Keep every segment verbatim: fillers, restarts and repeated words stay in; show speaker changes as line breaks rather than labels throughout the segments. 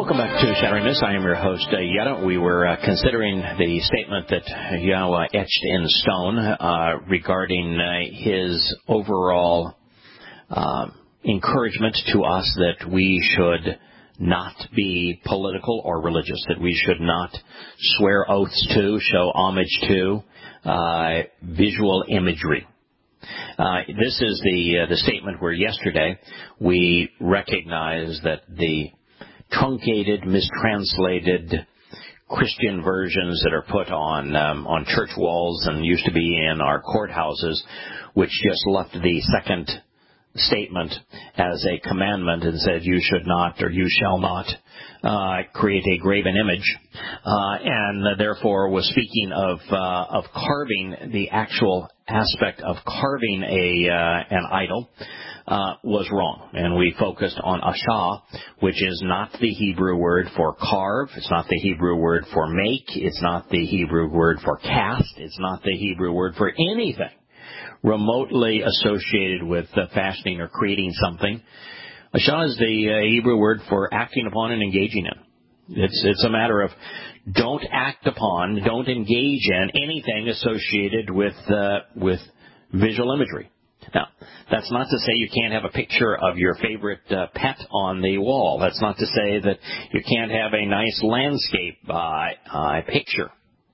Welcome back to Shattering Myths. I am your host, uh, Yetta. We were uh, considering the statement that Yahweh etched in stone uh, regarding uh, his overall uh, encouragement to us that we should not be political or religious, that we should not swear oaths to, show homage to uh, visual imagery. Uh, this is the uh, the statement where yesterday we recognized that the truncated, mistranslated Christian versions that are put on um, on church walls and used to be in our courthouses, which just left the second statement as a commandment and said you should not or you shall not uh, create a graven image, uh, and uh, therefore was speaking of uh, of carving, the actual aspect of carving a uh, an idol. Uh, was wrong, and we focused on ashah, which is not the Hebrew word for carve, it's not the Hebrew word for make, it's not the Hebrew word for cast, it's not the Hebrew word for anything remotely associated with uh, fashioning or creating something. Ashah is the uh, Hebrew word for acting upon and engaging in. It's it's a matter of don't act upon, don't engage in anything associated with uh, with visual imagery. Now, that's not to say you can't have a picture of your favorite uh, pet on the wall. That's not to say that you can't have a nice landscape uh, uh, picture.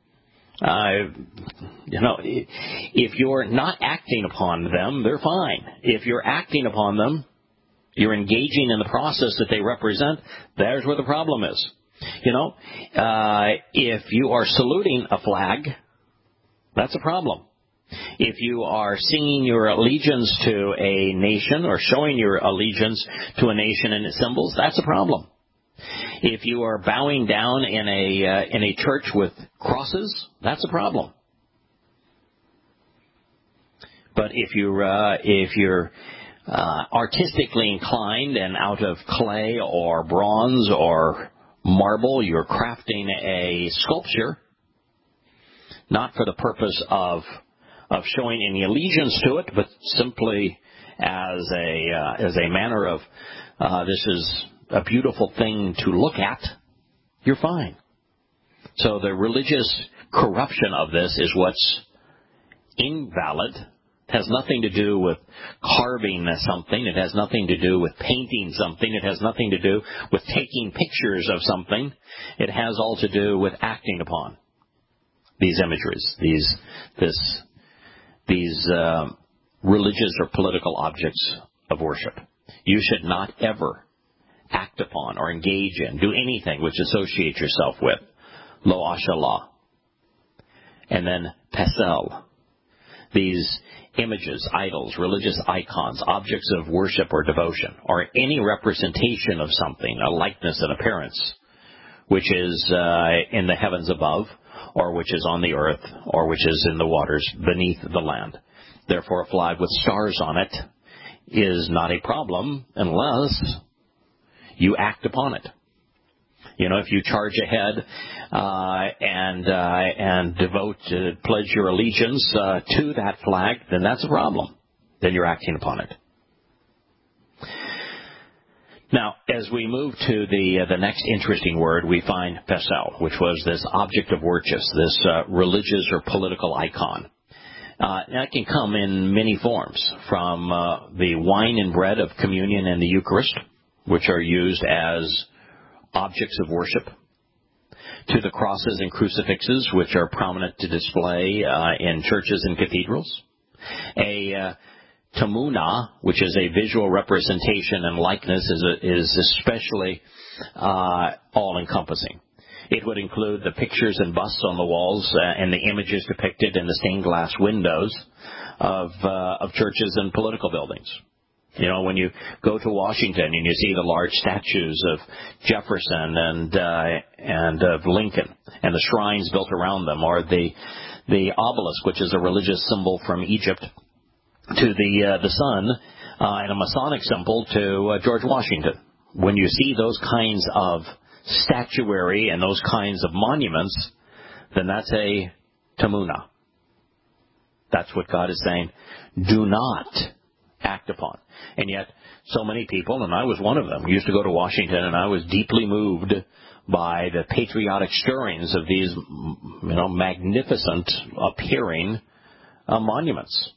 Uh, you know, if you're not acting upon them, they're fine. If you're acting upon them, you're engaging in the process that they represent, there's where the problem is. You know, uh, if you are saluting a flag, that's a problem. If you are singing your allegiance to a nation or showing your allegiance to a nation and its symbols, that's a problem. If you are bowing down in a uh, in a church with crosses, that's a problem. But if you're uh, if you're uh, artistically inclined and out of clay or bronze or marble, you're crafting a sculpture, not for the purpose of of showing any allegiance to it, but simply as a uh, as a manner of uh, this is a beautiful thing to look at, you're fine. So the religious corruption of this is what's invalid. It has nothing to do with carving something. It has nothing to do with painting something. It has nothing to do with taking pictures of something. It has all to do with acting upon these imageries, these this these uh, religious or political objects of worship. You should not ever act upon or engage in, do anything which associate yourself with lo ashalah. And then pesel, these images, idols, religious icons, objects of worship or devotion, or any representation of something, a likeness and appearance, which is uh, in the heavens above, or which is on the earth, or which is in the waters beneath the land. Therefore, a flag with stars on it is not a problem unless you act upon it. You know, if you charge ahead uh, and uh, and devote, uh, pledge your allegiance uh, to that flag, then that's a problem. Then you're acting upon it. Now, as we move to the uh, the next interesting word, we find pesel, which was this object of worship, this uh, religious or political icon. Uh, that can come in many forms, from uh, the wine and bread of communion and the Eucharist, which are used as objects of worship, to the crosses and crucifixes, which are prominent to display uh, in churches and cathedrals. A uh, tamuna, which is a visual representation and likeness, is, a, is especially uh, all-encompassing. It would include the pictures and busts on the walls uh, and the images depicted in the stained glass windows of uh, of churches and political buildings. You know, when you go to Washington and you see the large statues of Jefferson and uh, and of Lincoln and the shrines built around them, or the the obelisk, which is a religious symbol from Egypt, to the uh, the sun uh, and a Masonic symbol to uh, George Washington. When you see those kinds of statuary and those kinds of monuments, then that's a tamuna. That's what God is saying. Do not act upon. And yet, So many people, and I was one of them, used to go to Washington, and I was deeply moved by the patriotic stirrings of these, you know, magnificent appearing uh, monuments.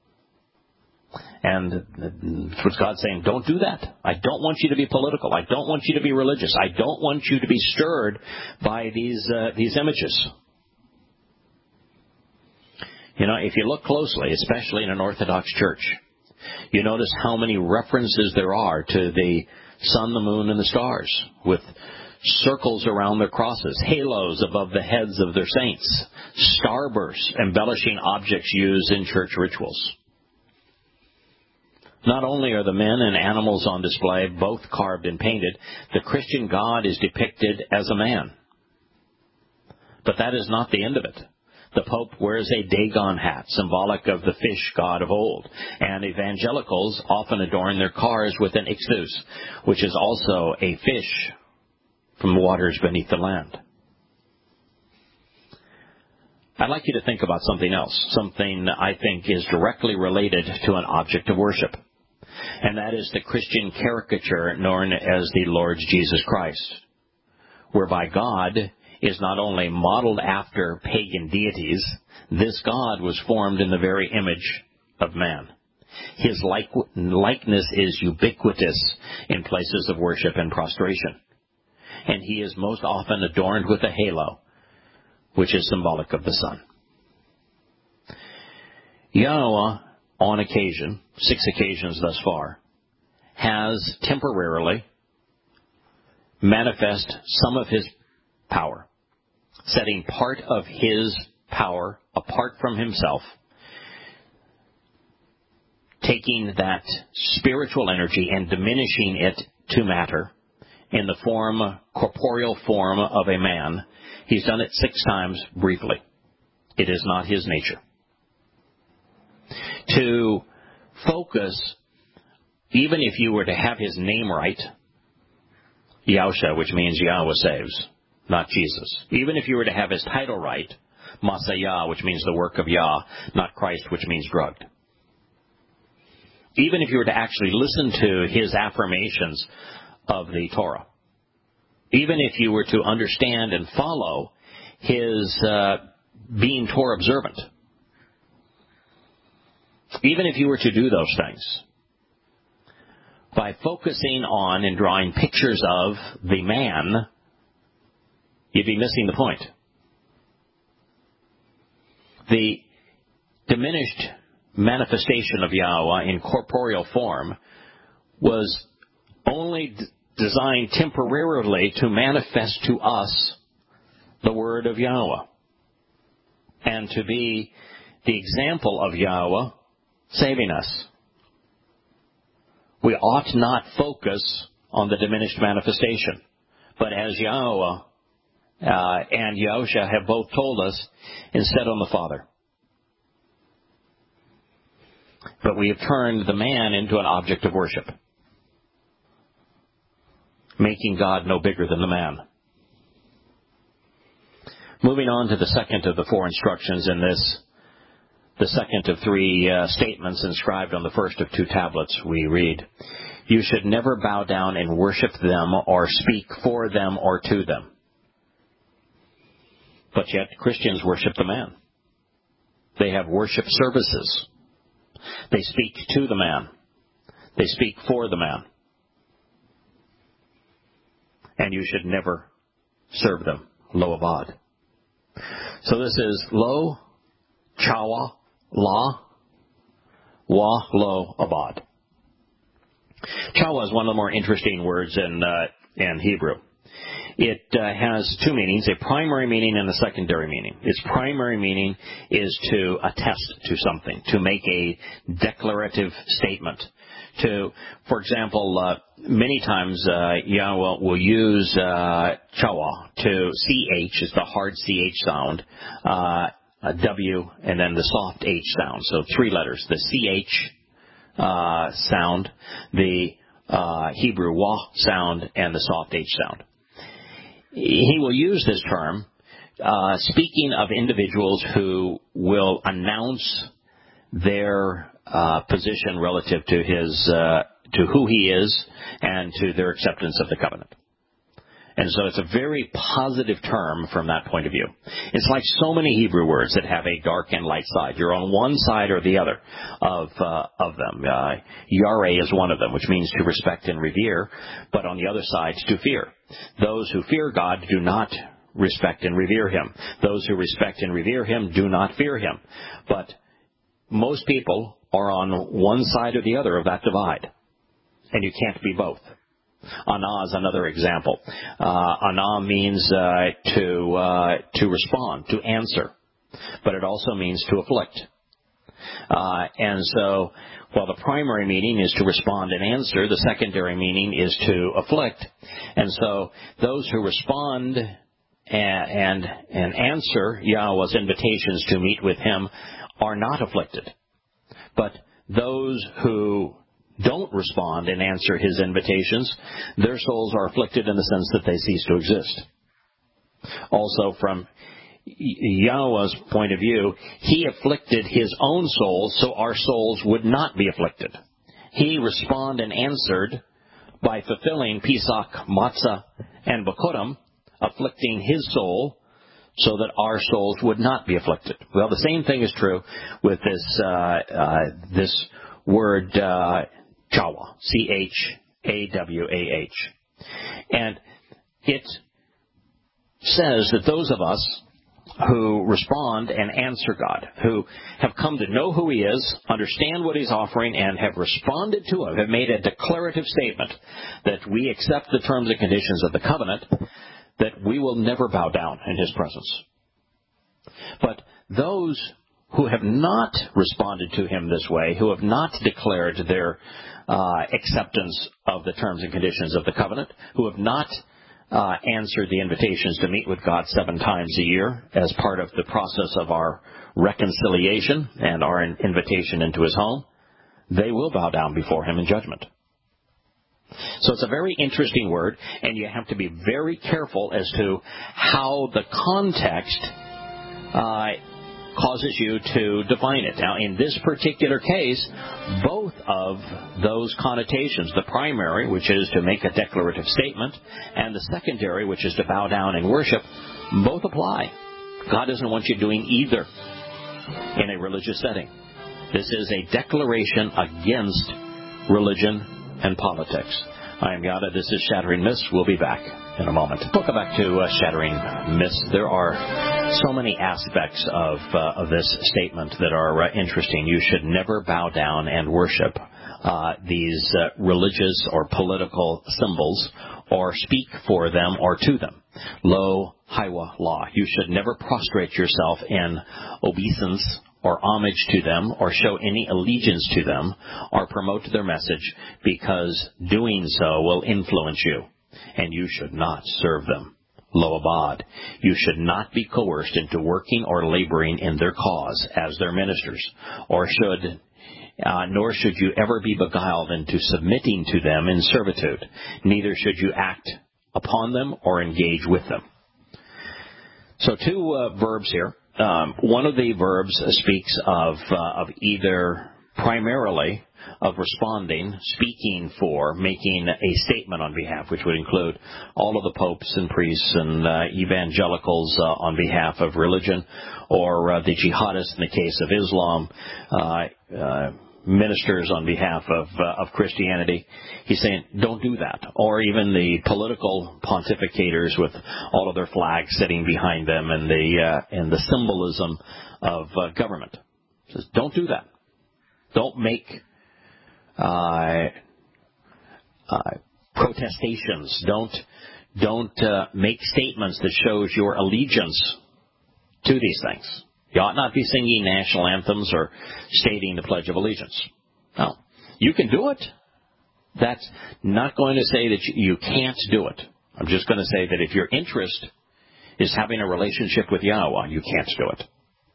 And that's what God's saying, don't do that. I don't want you to be political. I don't want you to be religious. I don't want you to be stirred by these uh, these images. You know, if you look closely, especially in an Orthodox church, you notice how many references there are to the sun, the moon, and the stars, with circles around their crosses, halos above the heads of their saints, starbursts embellishing objects used in church rituals. Not only are the men and animals on display, both carved and painted, the Christian God is depicted as a man. But that is not the end of it. The Pope wears a Dagon hat, symbolic of the fish god of old, and evangelicals often adorn their cars with an ichthus, which is also a fish from the waters beneath the land. I'd like you to think about something else, something I think is directly related to an object of worship, and that is the Christian caricature known as the Lord Jesus Christ, whereby God is not only modeled after pagan deities, this God was formed in the very image of man. His like, likeness is ubiquitous in places of worship and prostration, and he is most often adorned with a halo, which is symbolic of the sun. Yahweh, on occasion, six occasions thus far, has temporarily manifest some of his power, setting part of his power apart from himself, taking that spiritual energy and diminishing it to matter in the form, corporeal form of a man. He's done it six times briefly. It is not his nature. To focus, even if you were to have his name right, Yahusha, which means Yahweh saves, not Jesus. Even if you were to have his title right, Masayah, which means the work of Yah, not Christ, which means drugged. Even if you were to actually listen to his affirmations of the Torah, even if you were to understand and follow his uh, being Torah observant, even if you were to do those things, by focusing on and drawing pictures of the man, you'd be missing the point. The diminished manifestation of Yahweh in corporeal form was only d- designed temporarily to manifest to us the word of Yahweh, and to be the example of Yahweh saving us. We ought not focus on the diminished manifestation, but as Yahweh uh, and Yahusha have both told us, instead on the Father. But we have turned the man into an object of worship, making God no bigger than the man. Moving on to the second of the four instructions in this, the second of three uh, statements inscribed on the first of two tablets, we read, "You should never bow down and worship them or speak for them or to them." But yet Christians worship the man. They have worship services. They speak to the man. They speak for the man. And you should never serve them. Lo abad. So this is lo, chawa, la, wa, lo, abad. Chawa is one of the more interesting words in, uh, in Hebrew. It uh, has two meanings, a primary meaning and a secondary meaning. Its primary meaning is to attest to something, to make a declarative statement. To, for example, uh, many times uh, Yahweh will use uh, chawa to C H is the hard C H sound, uh, a W, and then the soft H sound. So three letters, the C H uh, sound, the uh, Hebrew wah sound, and the soft H sound. He will use this term uh, speaking of individuals who will announce their uh, position relative to his uh, to who he is and to their acceptance of the covenant. And so it's a very positive term from that point of view. It's like so many Hebrew words that have a dark and light side. You're on one side or the other of uh, of them. Uh, Yare is one of them, which means to respect and revere, but on the other side, to fear. Those who fear God do not respect and revere him. Those who respect and revere him do not fear him. But most people are on one side or the other of that divide, and you can't be both. Ana is another example. Uh, ana means uh, to uh, to respond, to answer, but it also means to afflict. Uh, and so, while the primary meaning is to respond and answer, the secondary meaning is to afflict. And so, those who respond and and, and answer Yahweh's invitations to meet with him are not afflicted, but those who don't respond and answer his invitations, their souls are afflicted in the sense that they cease to exist. Also, from Yahweh's point of view, he afflicted his own souls so our souls would not be afflicted. He responded and answered by fulfilling Pesach, Matzah, and Bikurim, afflicting his soul so that our souls would not be afflicted. Well, the same thing is true with this uh, uh, this word uh, Chawa, C H A W A H. And it says that those of us who respond and answer God, who have come to know who he is, understand what he's offering, and have responded to him, have made a declarative statement that we accept the terms and conditions of the covenant, that we will never bow down in his presence. But those who have not responded to him this way, who have not declared their uh, acceptance of the terms and conditions of the covenant, who have not uh, answered the invitations to meet with God seven times a year as part of the process of our reconciliation and our invitation into his home, they will bow down before him in judgment. So it's a very interesting word, and you have to be very careful as to how the context uh, causes you to define it. Now, in this particular case, both of those connotations, the primary, which is to make a declarative statement, and the secondary, which is to bow down and worship, both apply. God doesn't want you doing either in a religious setting. This is a declaration against religion and politics. I am Yada. This is Shattering Myths. We'll be back in a moment. Welcome back to uh, Shattering Myths. There are so many aspects of, uh, of this statement that are uh, interesting. You should never bow down and worship uh, these uh, religious or political symbols or speak for them or to them. Lo Hiwa Law. You should never prostrate yourself in obeisance or homage to them, or show any allegiance to them, or promote their message, because doing so will influence you, and you should not serve them. Lo Abad. You should not be coerced into working or laboring in their cause as their ministers, or should, uh, nor should you ever be beguiled into submitting to them in servitude. Neither should you act upon them or engage with them. So two uh, verbs here. Um, one of the verbs speaks of uh, of either primarily of responding, speaking for, making a statement on behalf, which would include all of the popes and priests and uh, evangelicals uh, on behalf of religion, or uh, the jihadists in the case of Islam, uh, uh, ministers on behalf of uh, of Christianity. He's saying, don't do that. Or even the political pontificators with all of their flags sitting behind them and the uh, and the symbolism of uh, government. He says, don't do that. Don't make uh, uh, protestations. Don't don't uh, make statements that shows your allegiance to these things. You ought not be singing national anthems or stating the Pledge of Allegiance. No. You can do it. That's not going to say that you can't do it. I'm just going to say that if your interest is having a relationship with Yahweh, you can't do it.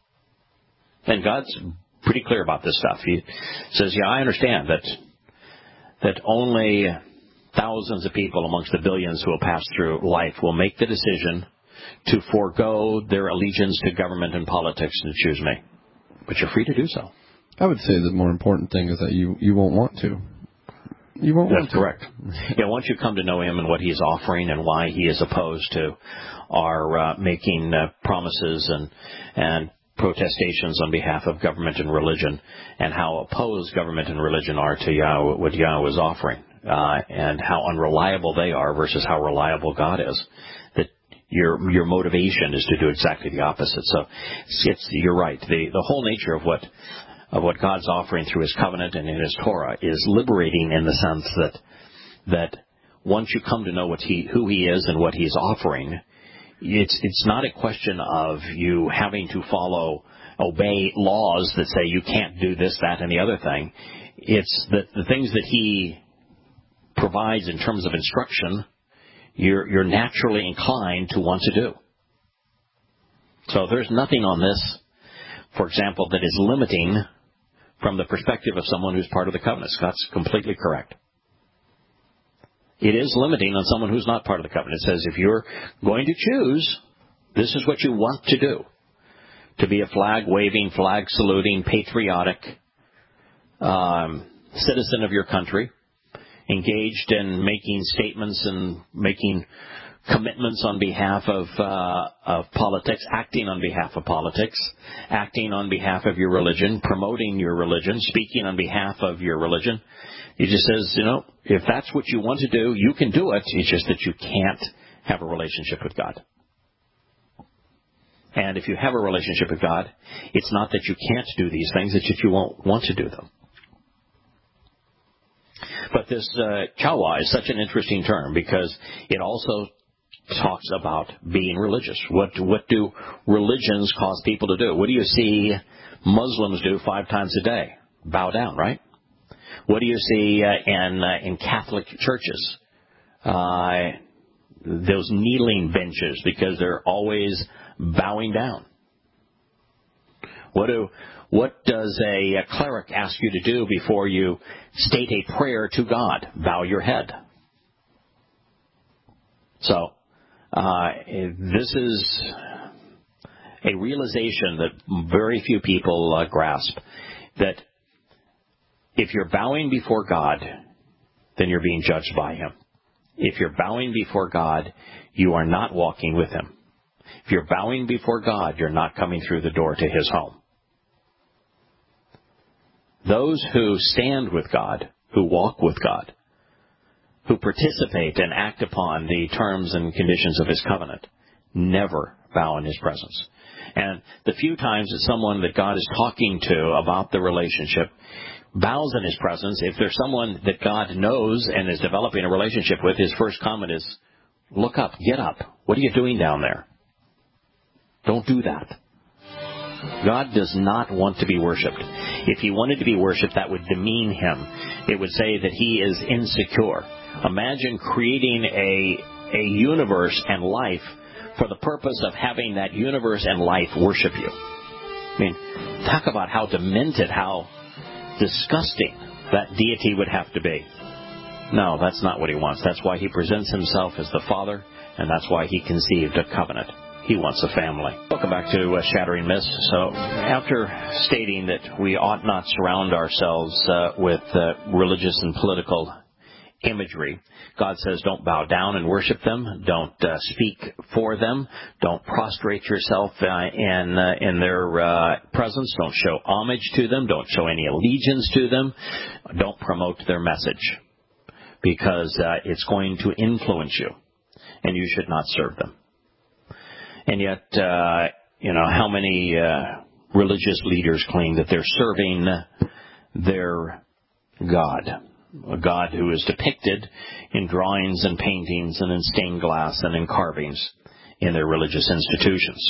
And God's pretty clear about this stuff. He says, yeah, I understand that that only thousands of people amongst the billions who will pass through life will make the decision to forego their allegiance to government and politics and choose me. But you're free to do so.
I would say the more important thing is that you, you won't want to. you won't
That's
want to.
correct. Yeah, once you come to know him and what he's offering and why he is opposed to our uh, making uh, promises and and protestations on behalf of government and religion, and how opposed government and religion are to Yahweh, what Yahweh is offering, uh, and how unreliable they are versus how reliable God is. That your your motivation is to do exactly the opposite. So it's, it's you're right. The the whole nature of what of what God's offering through His covenant and in His Torah is liberating in the sense that that once you come to know what he who He is and what He's offering, it's it's not a question of you having to follow obey laws that say you can't do this, that, and the other thing. It's that the things that He provides in terms of instruction, you're you're naturally inclined to want to do. So there's nothing on this, for example, that is limiting from the perspective of someone who's part of the covenant. Scott's completely correct. It is limiting on someone who's not part of the covenant. It says if you're going to choose, this is what you want to do. To be a flag-waving, flag-saluting, patriotic um, citizen of your country, engaged in making statements and making commitments on behalf of, uh, of politics, acting on behalf of politics, acting on behalf of your religion, promoting your religion, speaking on behalf of your religion. He just says, you know, if that's what you want to do, you can do it. It's just that you can't have a relationship with God. And if you have a relationship with God, it's not that you can't do these things, it's that you won't want to do them. But this uh, chawa is such an interesting term because it also talks about being religious. What what do religions cause people to do? What do you see Muslims do five times a day? Bow down, right? What do you see uh, in uh, in Catholic churches? Uh, those kneeling benches because they're always bowing down. What do what does a, a cleric ask you to do before you state a prayer to God? Bow your head. So uh, this is a realization that very few people uh, grasp, that if you're bowing before God, then you're being judged by Him. If you're bowing before God, you are not walking with Him. If you're bowing before God, you're not coming through the door to His home. Those who stand with God, who walk with God, who participate and act upon the terms and conditions of His covenant, never bow in His presence. And the few times that someone that God is talking to about the relationship bows in His presence, if there's someone that God knows and is developing a relationship with, His first comment is, look up, get up. What are you doing down there? Don't do that. God does not want to be worshipped. If He wanted to be worshipped, that would demean Him. It would say that He is insecure. Imagine creating a, a universe and life for the purpose of having that universe and life worship you. I mean, talk about how demented, how disgusting that deity would have to be. No, that's not what He wants. That's why He presents Himself as the Father, and that's why He conceived a covenant. He wants a family. Welcome back to uh, Shattering Myths. So after stating that we ought not surround ourselves uh, with uh, religious and political imagery, God says don't bow down and worship them. Don't uh, speak for them. Don't prostrate yourself uh, in, uh, in their uh, presence. Don't show homage to them. Don't show any allegiance to them. Don't promote their message, because uh, it's going to influence you, and you should not serve them. And yet, uh, you know, how many uh, religious leaders claim that they're serving their God, a God who is depicted in drawings and paintings and in stained glass and in carvings in their religious institutions.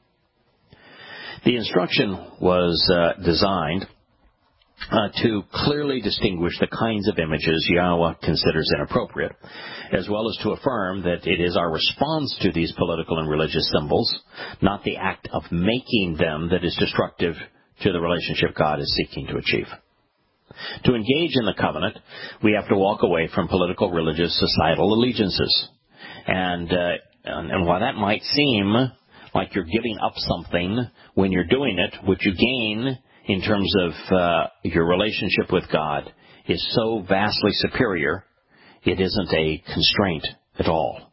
The instruction was uh, designed Uh, to clearly distinguish the kinds of images Yahweh considers inappropriate, as well as to affirm that it is our response to these political and religious symbols, not the act of making them, that is destructive to the relationship God is seeking to achieve. To engage in the covenant, we have to walk away from political, religious, societal allegiances. And, uh, and, and while that might seem like you're giving up something when you're doing it, what you gain in terms of uh, your relationship with God is so vastly superior, it isn't a constraint at all.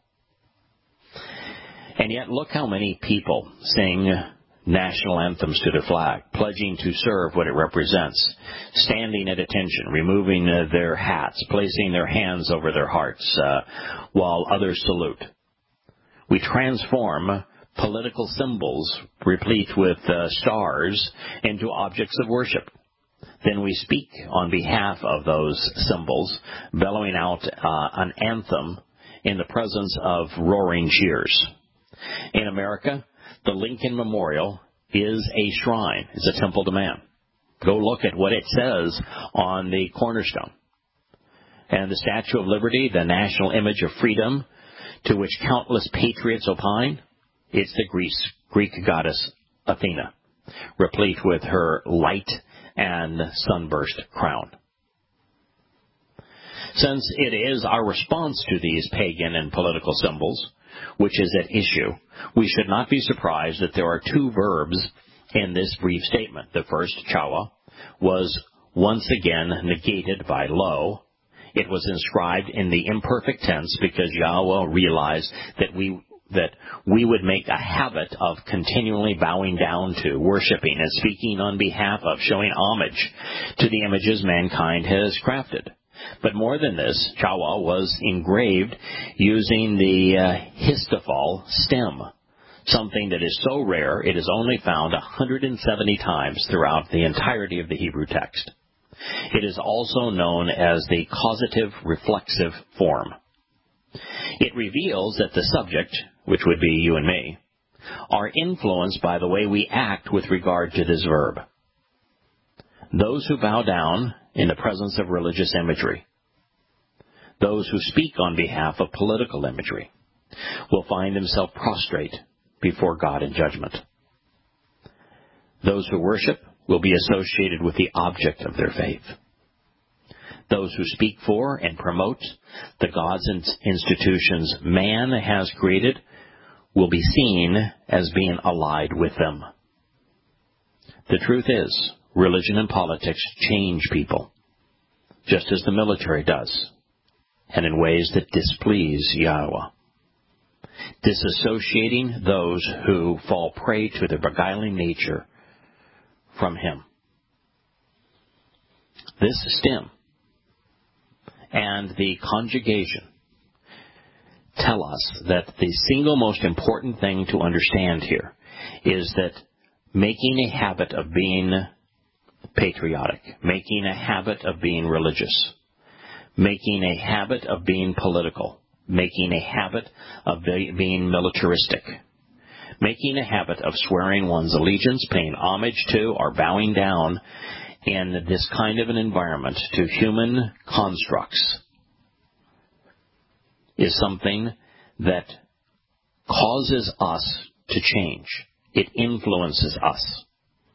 And yet, look how many people sing national anthems to their flag, pledging to serve what it represents, standing at attention, removing uh, their hats, placing their hands over their hearts, uh, while others salute. We transform political symbols replete with uh, stars into objects of worship. Then we speak on behalf of those symbols, bellowing out uh, an anthem in the presence of roaring cheers. In America, the Lincoln Memorial is a shrine. It's a temple to man. Go look at what it says on the cornerstone. And the Statue of Liberty, the national image of freedom to which countless patriots opine, it's the Greece, Greek goddess Athena, replete with her light and sunburst crown. Since it is our response to these pagan and political symbols which is at issue, we should not be surprised that there are two verbs in this brief statement. The first, chawa, was once again negated by lo. It was inscribed in the imperfect tense because Yahweh realized that we that we would make a habit of continually bowing down to, worshiping, and speaking on behalf of, showing homage to the images mankind has crafted. But more than this, chawa was engraved using the uh, histophal stem, something that is so rare it is only found one hundred seventy times throughout the entirety of the Hebrew text. It is also known as the causative reflexive form. It reveals that the subject, which would be you and me, are influenced by the way we act with regard to this verb. Those who bow down in the presence of religious imagery, those who speak on behalf of political imagery, will find themselves prostrate before God in judgment. Those who worship will be associated with the object of their faith. Those who speak for and promote the gods and institutions man has created will be seen as being allied with them. The truth is, religion and politics change people, just as the military does, and in ways that displease Yahweh, disassociating those who fall prey to their beguiling nature from Him. This stem and the conjugation tell us that the single most important thing to understand here is that making a habit of being patriotic, making a habit of being religious, making a habit of being political, making a habit of being militaristic, making a habit of swearing one's allegiance, paying homage to, or bowing down in this kind of an environment to human constructs is something that causes us to change. It influences us.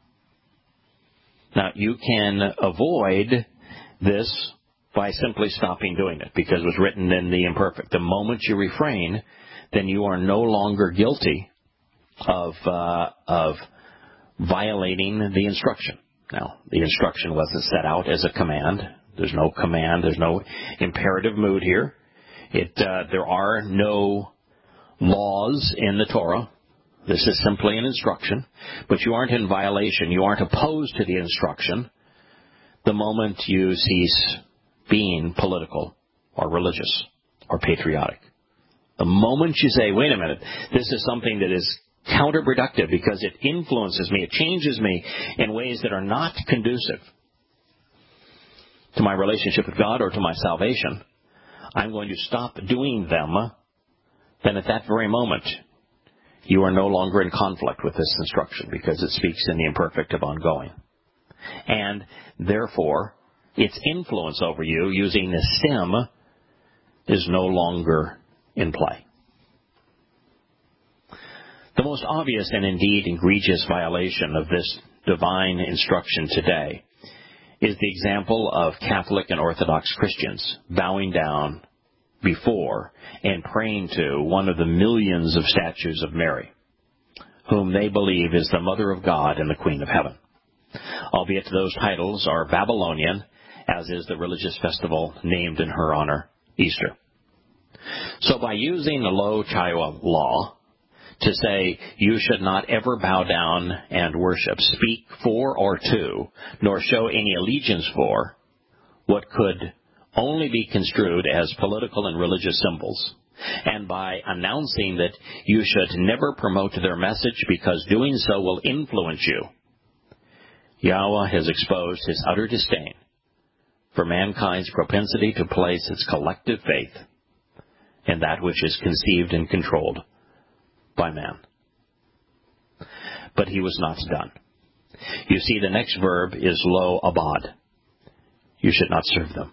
Now, you can avoid this by simply stopping doing it, because it was written in the imperfect. The moment you refrain, then you are no longer guilty of uh, of violating the instruction. Now, the instruction wasn't set out as a command. There's no command. There's no imperative mood here. It uh, there are no laws in the Torah. This is simply an instruction. But you aren't in violation. You aren't opposed to the instruction the moment you cease being political or religious or patriotic. The moment you say, wait a minute, this is something that is counterproductive because it influences me, it changes me in ways that are not conducive to my relationship with God or to my salvation, I'm going to stop doing them. Then at that very moment, you are no longer in conflict with this instruction because it speaks in the imperfect of ongoing. And therefore, its influence over you using the stem is no longer in play. The most obvious and indeed egregious violation of this divine instruction today is the example of Catholic and Orthodox Christians bowing down before and praying to one of the millions of statues of Mary, whom they believe is the Mother of God and the Queen of Heaven. Albeit those titles are Babylonian as is the religious festival named in her honor, Easter. So by using the Lo Chaiwa law to say you should not ever bow down and worship, speak for or to, nor show any allegiance for what could only be construed as political and religious symbols, and by announcing that you should never promote their message because doing so will influence you, Yahweh has exposed his utter disdain for mankind's propensity to place its collective faith in that which is conceived and controlled by man. But he was not done. You see, the next verb is lo abad. You should not serve them.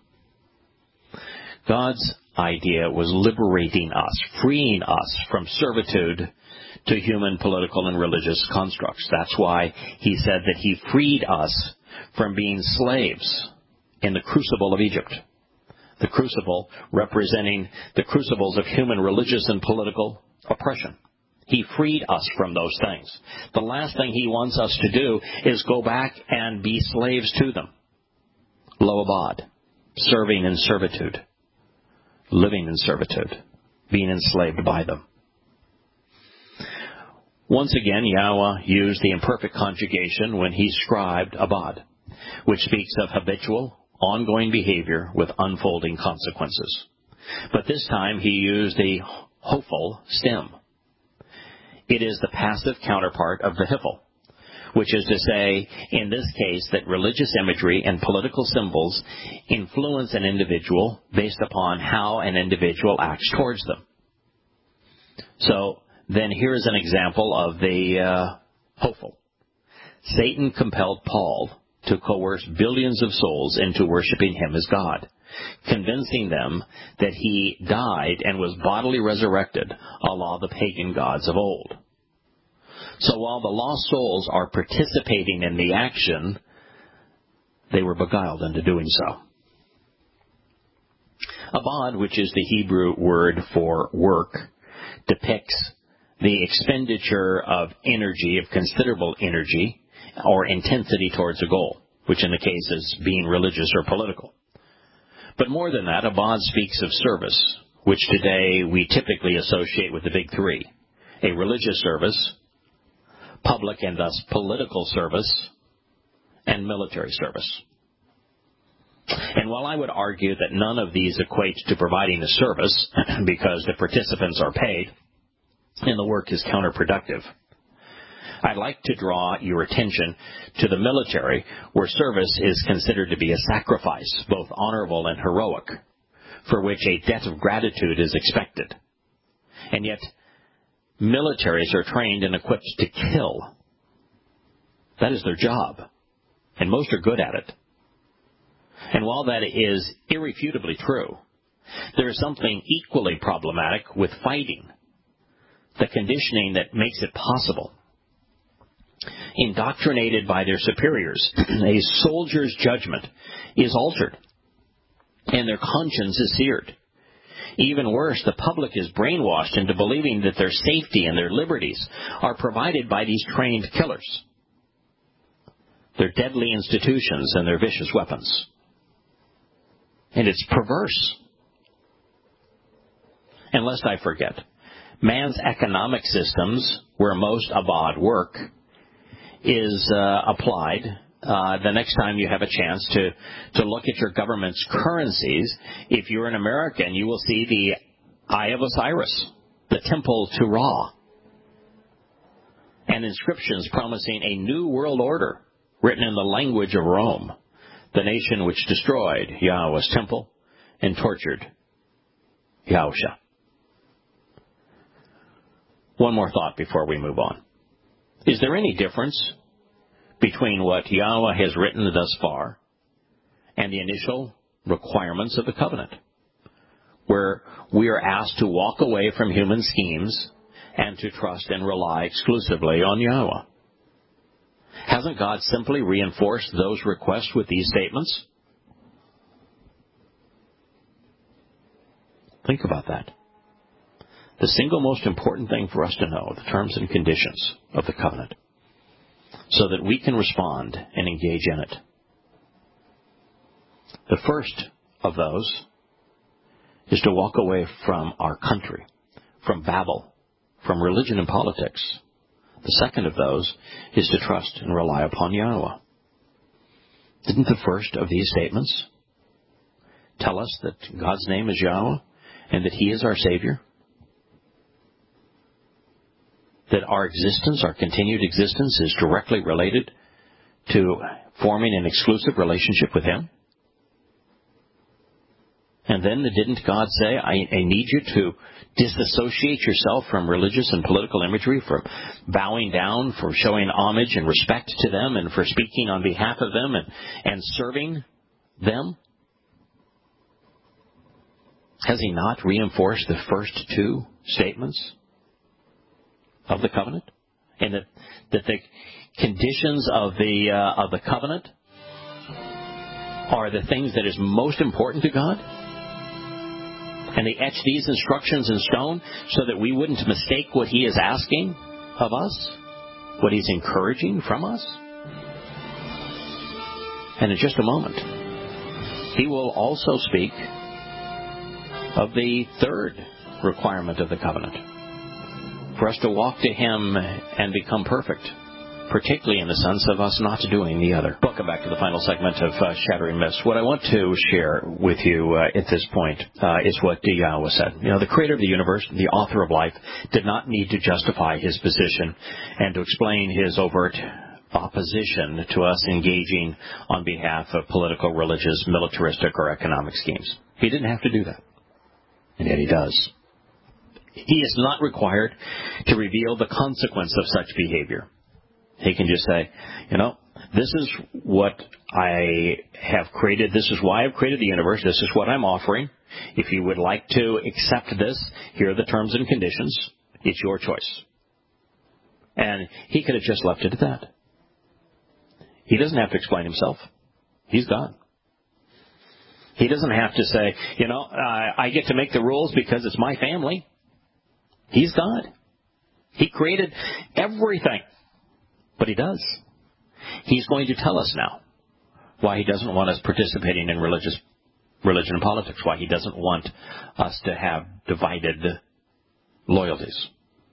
God's idea was liberating us, freeing us from servitude to human political and religious constructs. That's why he said that he freed us from being slaves in the crucible of Egypt. The crucible representing the crucibles of human religious and political oppression. He freed us from those things. The last thing he wants us to do is go back and be slaves to them. Lo abad, serving in servitude, living in servitude, being enslaved by them. Once again, Yahweh used the imperfect conjugation when he scribed abad, which speaks of habitual, ongoing behavior with unfolding consequences. But this time he used the hofel stem. It is the passive counterpart of the hifel, which is to say, in this case, that religious imagery and political symbols influence an individual based upon how an individual acts towards them. So, then here's an example of the uh, hopeful. Satan compelled Paul to coerce billions of souls into worshiping him as God, convincing them that he died and was bodily resurrected, a la the pagan gods of old. So while the lost souls are participating in the action, they were beguiled into doing so. Abad, which is the Hebrew word for work, depicts the expenditure of energy, of considerable energy, or intensity towards a goal, which in the case is being religious or political. But more than that, abad speaks of service, which today we typically associate with the big three: a religious service, public and thus political service, and military service. And while I would argue that none of these equates to providing a service because the participants are paid and the work is counterproductive, I'd like to draw your attention to the military, where service is considered to be a sacrifice, both honorable and heroic, for which a debt of gratitude is expected. And yet, militaries are trained and equipped to kill. That is their job, and most are good at it. And while that is irrefutably true, there is something equally problematic with fighting, the conditioning that makes it possible. Indoctrinated by their superiors, a soldier's judgment is altered, and their conscience is seared. Even worse, the public is brainwashed into believing that their safety and their liberties are provided by these trained killers, their deadly institutions and their vicious weapons. And it's perverse. And lest I forget, man's economic systems, where most abad work, is uh, applied. Uh, the next time you have a chance to, to look at your government's currencies, if you're an American, you will see the Eye of Osiris, the temple to Ra, and inscriptions promising a new world order written in the language of Rome, the nation which destroyed Yahweh's temple and tortured Yahusha. One more thought before we move on. Is there any difference between what Yahweh has written thus far and the initial requirements of the covenant, where we are asked to walk away from human schemes and to trust and rely exclusively on Yahweh? Hasn't God simply reinforced those requests with these statements? Think about that. The single most important thing for us to know, the terms and conditions of the covenant, so that we can respond and engage in it. The first of those is to walk away from our country, from Babel, from religion and politics. The second of those is to trust and rely upon Yahweh. Didn't the first of these statements tell us that God's name is Yahweh and that He is our Savior? That our existence, our continued existence, is directly related to forming an exclusive relationship with Him? And then didn't God say, I, I need you to disassociate yourself from religious and political imagery, from bowing down, from showing homage and respect to them, and for speaking on behalf of them and, and serving them? Has He not reinforced the first two statements of the covenant? And that, that the conditions of the, uh, of the covenant are the things that is most important to God? And He etched these instructions in stone so that we wouldn't mistake what He is asking of us, what He's encouraging from us. And in just a moment, He will also speak of the third requirement of the covenant, for us to walk to Him and become perfect, particularly in the sense of us not doing the other. Welcome back to the final segment of uh, Shattering Myths. What I want to share with you uh, at this point uh, is what Yahweh said. You know, the creator of the universe, the author of life, did not need to justify His position and to explain His overt opposition to us engaging on behalf of political, religious, militaristic, or economic schemes. He didn't have to do that. And yet He does. He is not required to reveal the consequence of such behavior. He can just say, you know, this is what I have created. This is why I've created the universe. This is what I'm offering. If you would like to accept this, here are the terms and conditions. It's your choice. And He could have just left it at that. He doesn't have to explain Himself. He's God. He doesn't have to say, you know, uh, I get to make the rules because it's my family. He's God. He created everything. But He does. He's going to tell us now why He doesn't want us participating in religious religion and politics, why He doesn't want us to have divided loyalties.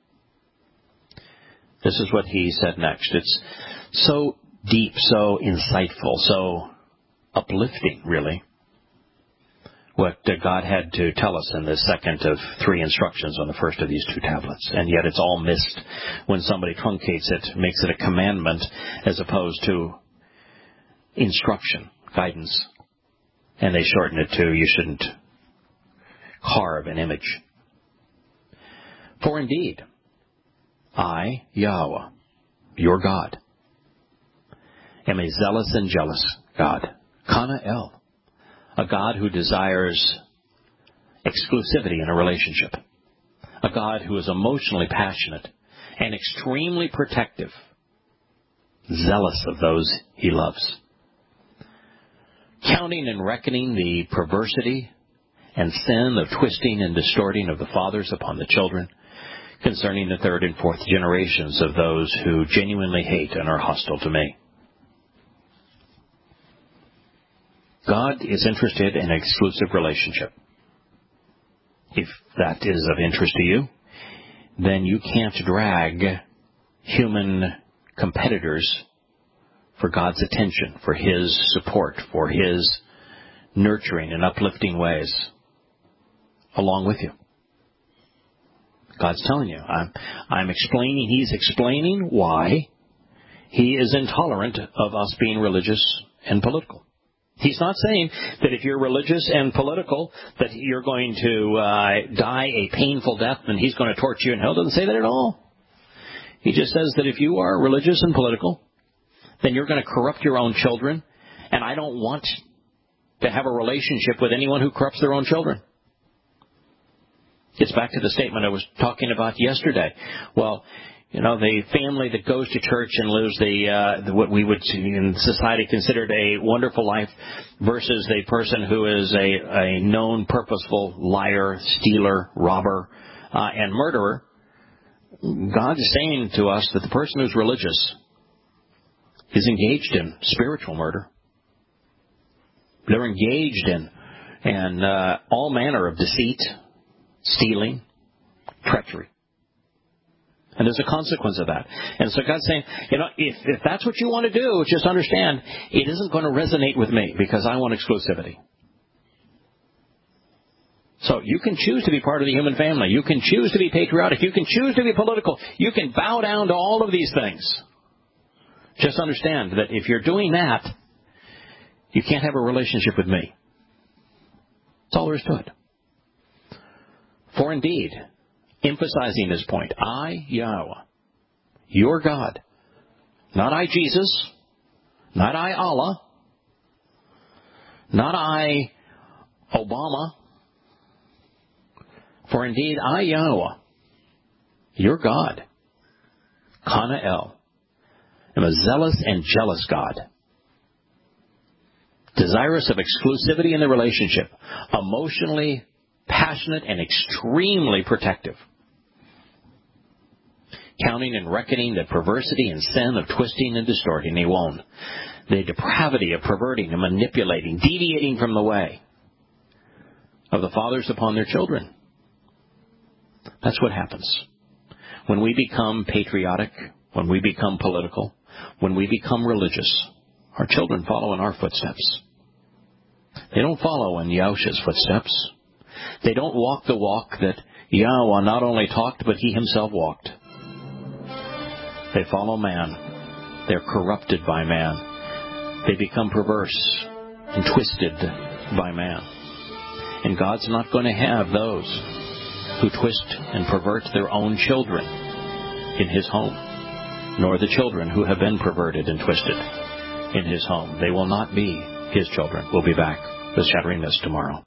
This is what He said next. It's so deep, so insightful, so uplifting, really, what God had to tell us in the second of three instructions on the first of these two tablets. And yet it's all missed when somebody truncates it, makes it a commandment as opposed to instruction, guidance. And they shorten it to, you shouldn't carve an image. For indeed, I, Yahweh, your God, am a zealous and jealous God. Kana El. A God who desires exclusivity in a relationship. A God who is emotionally passionate and extremely protective, zealous of those He loves. Counting and reckoning the perversity and sin of twisting and distorting of the fathers upon the children, concerning the third and fourth generations of those who genuinely hate and are hostile to me. God is interested in an exclusive relationship. If that is of interest to you, then you can't drag human competitors for God's attention, for His support, for His nurturing and uplifting ways along with you. God's telling you, I'm, I'm explaining, He's explaining why He is intolerant of us being religious and political. He's not saying that if you're religious and political that you're going to uh, die a painful death and He's going to torture you in hell. He doesn't say that at all. He just says that if you are religious and political, then you're going to corrupt your own children, and I don't want to have a relationship with anyone who corrupts their own children. It's back to the statement I was talking about yesterday. Well, you know, the family that goes to church and lives the, uh, the what we would in society considered a wonderful life versus the person who is a, a known purposeful liar, stealer, robber, uh, and murderer. God is saying to us that the person who's religious is engaged in spiritual murder. They're engaged in and uh, all manner of deceit, stealing, treachery. And there's a consequence of that. And so God's saying, you know, if, if that's what you want to do, just understand it isn't going to resonate with me because I want exclusivity. So you can choose to be part of the human family. You can choose to be patriotic. You can choose to be political. You can bow down to all of these things. Just understand that if you're doing that, you can't have a relationship with me. That's all there is to it. For indeed, emphasizing this point, I, Yahweh, your God, not I, Jesus, not I, Allah, not I, Obama, for indeed, I, Yahweh, your God, Kana El, am a zealous and jealous God, desirous of exclusivity in the relationship, emotionally passionate and extremely protective, counting and reckoning the perversity and sin of twisting and distorting, he won't, the depravity of perverting and manipulating, deviating from the way of the fathers upon their children. That's what happens. When we become patriotic, when we become political, when we become religious, our children follow in our footsteps. They don't follow in Yahushua's footsteps. They don't walk the walk that Yahweh not only talked, but he himself walked. They follow man. They're corrupted by man. They become perverse and twisted by man. And God's not going to have those who twist and pervert their own children in his home, nor the children who have been perverted and twisted in his home. They will not be his children. We'll be back with Shattering This tomorrow.